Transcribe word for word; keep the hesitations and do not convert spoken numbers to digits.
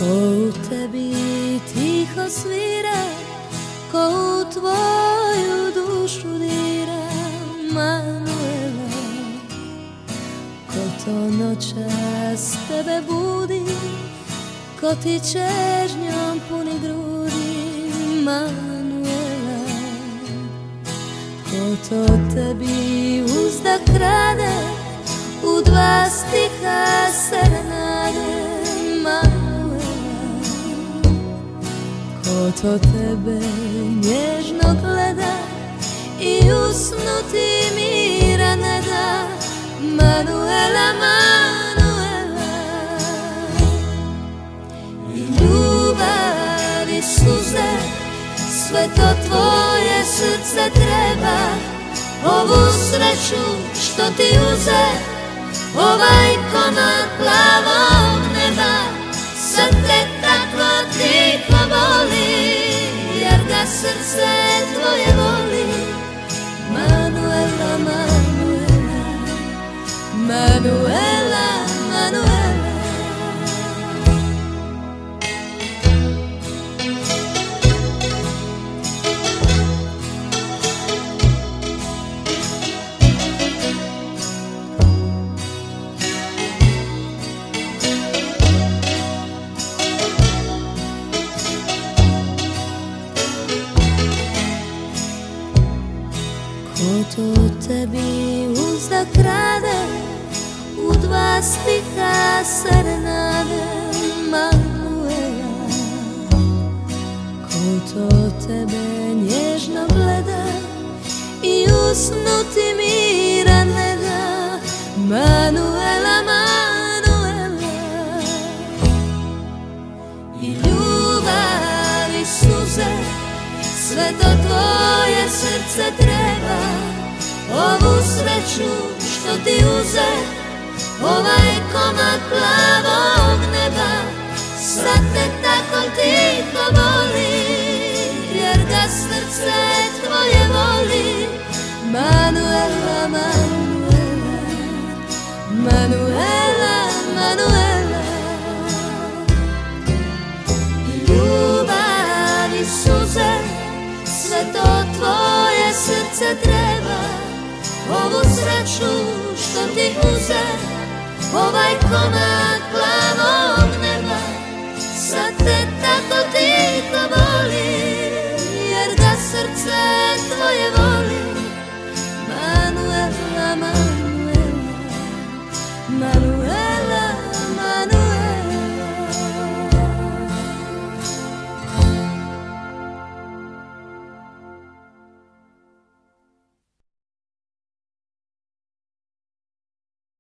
Ko u tebi tiho svira, ko u tvoju dušu dira, Manuela. Ko to noćas tebe budi, ko ti čežnjom puni grudi, Manuela. Ko to tebi uzdah krade, u dva stiha serenade, Manuela. Ko to tebe nježno gleda i usnuti mira ne da, Manuela, Manuela. I ljubav i suze, sve to tvoje srce treba, ovu sreću što ti uze, ovaj komad plavog neba, sad te tako tiho boli, jer ga srce tvoje voli, Manuela, Manuela, Manuela, Manuela. Ko to tebi uzdah krade, u dva stiha serenade, Manuela. Ko to tebe nježno gleda i usnuti mira ne da, Manuela, Manuela. I ljubav i suze, sve to tvoje srce treba, ovu sreću što ti uze, ovaj komad plavog neba, sad te tako tiho boli, jer ga srce tvoje voli, Manuela, Manuela, Manuela, Manuela. Ljubav i suze, sve to tvoje srce treba, ovu sreću što ti uze, ovaj komad